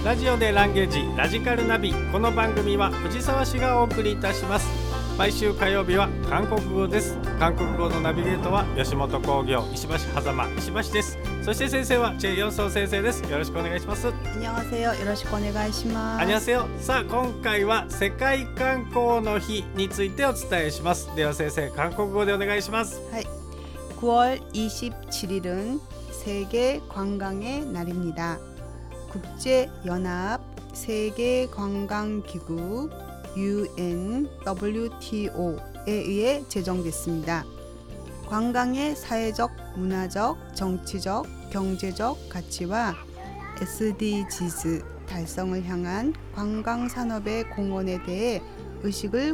ラジオでランゲージラジカルナビ。この番組は藤沢市がお送りいたします。毎週火曜日は韓国語です。韓国語のナビゲートは吉本興業石橋狭間石橋です。そして先生はチェ・ヨンソン先生です。よろしくお願いします。 안녕하세요。よろしくお願いします。 안녕하세요。さあ今回は世界観光の日についてお伝えします。では先生、韓国語でお願いします。 はい。9월 27일은 세계 관광의 날입니다. 국제연합 세계관광기구 UNWTO에 의해 제정됐습니다. 관광의 사회적, 문화적, 정치적, 경제적 가치와 SDGs 달성을 향한 관광산업의 공헌에 대해 의식을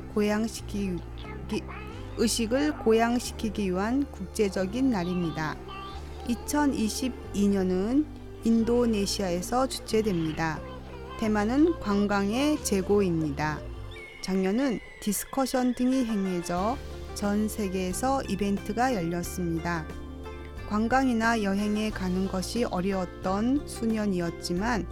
고양시키기 위한 국제적인 날입니다. 2022년은 인도네시아에서 주최됩니다. 테마는 관광의 재고입니다. 작년은 디스커션 등이 행해져 전 세계에서 이벤트가 열렸습니다. 관광이나 여행에 가는 것이 어려웠던 수년이었지만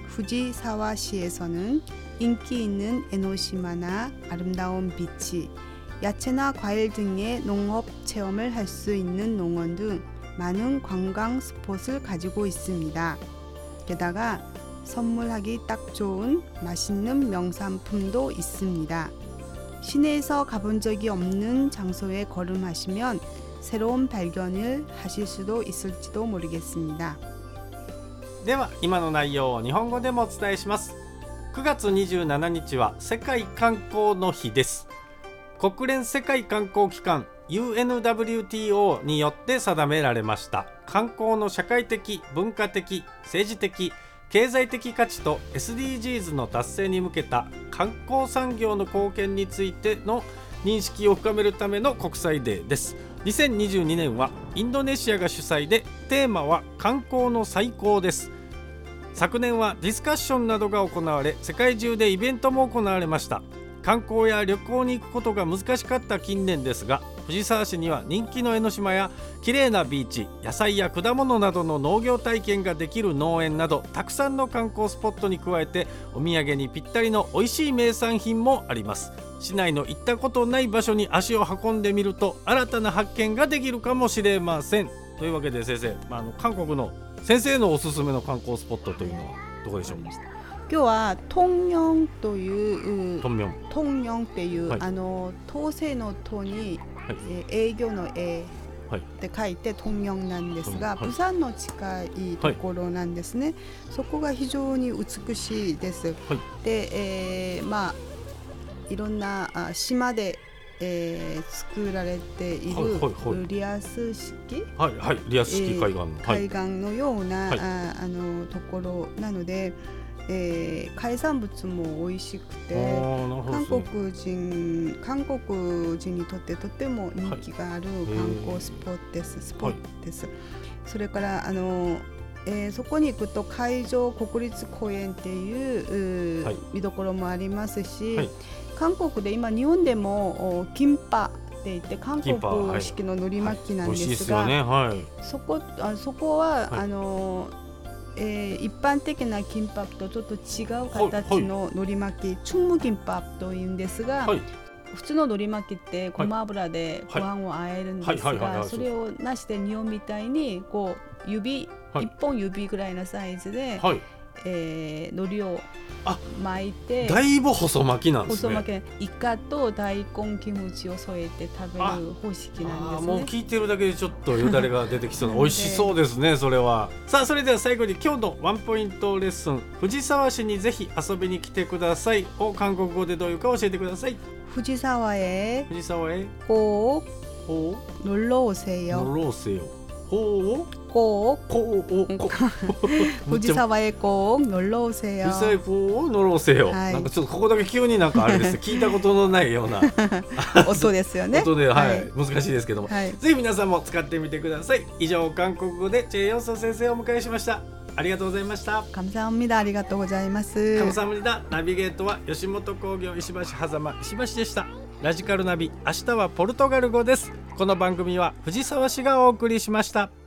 후지사와시에서는 인기 있는 에노시마나 아름다운 비치, 야채나 과일 등의 농업 체험을 할 수 있는 농원 등 많은 관광 스폿을 가지고 있습니다. 게다가 선물하기 딱 좋은 맛있는 명산품도 있습니다. 시내에서 가본 적이 없는 장소에 걸음하시면 새로운 발견을 하실 수도 있을지도 모르겠습니다. では今の内容を日本語でもお伝えします。9月27日は世界観光の日です。国連世界観光機関 UNWTO によって定められました。観光の社会的、文化的、政治的、経済的価値と SDGs の達成に向けた観光産業の貢献についての認識を深めるための国際デーです。2022年はインドネシアが主催で、テーマは観光の再興です。昨年はディスカッションなどが行われ、世界中でイベントも行われました。観光や旅行に行くことが難しかった近年ですが、藤沢市には人気の江ノ島や綺麗なビーチ、野菜や果物などの農業体験ができる農園など、たくさんの観光スポットに加えてお土産にぴったりの美味しい名産品もあります。市内の行ったことない場所に足を運んでみると新たな発見ができるかもしれません。というわけで先生、韓国の先生のおすすめの観光スポットというのはどこでしょうか。 今日はトンミョンというトンミョンっていう、はい、統制の統に、はい、営業の営って書いてトンミョンなんですが、プサンの近いところなんですね。そこが非常に美しいです。で、いろんな島で作られているリアス式、 リアス式海岸のような、ところなので、海産物も美味しくて、韓国人にとってとても人気がある観光スポットです。それからそこに行くと海上国立公園っていう、見どころもありますし、韓国で今日本でもキンパって言って韓国式の海苔巻きなんですが、そこは一般的なキンパとちょっと違う形の海苔巻き、チュンムキンパというんですが、普通の海苔巻きってごま油でご飯を和えるんですが、それをなして日本みたいにこう1本指ぐらいのサイズで、海苔を巻いて、 だいぶ細巻きなんですね。 細巻き、イカと大根キムチを添えて食べる方式なんですね。 もう聞いてるだけでちょっとよだれが出てきそうな美味しそうですね。それはさあ、それでは最後に今日のワンポイントレッスン、藤沢市にぜひ遊びに来てくださいを韓国語でどういうか教えてください。 藤沢へ꼭 놀러 오세요。藤沢へ꼭 놀러 오세요。 藤沢へ꼭 놀러 오세요。なんかちょっとここだけ急になんかあれですね、聞いたことのないような音ですよね。 音で、難しいですけども、ぜひ皆さんも使ってみてください。以上、韓国語でチェ・ヨンソン先生をお迎えしました。ありがとうございました。 감사합니다。ありがとうございます。 감사합니다。ナビゲートは吉本興業石橋狭間石橋でした。ラジカルナビ、明日はポルトガル語です。この番組は藤沢市がお送りしました。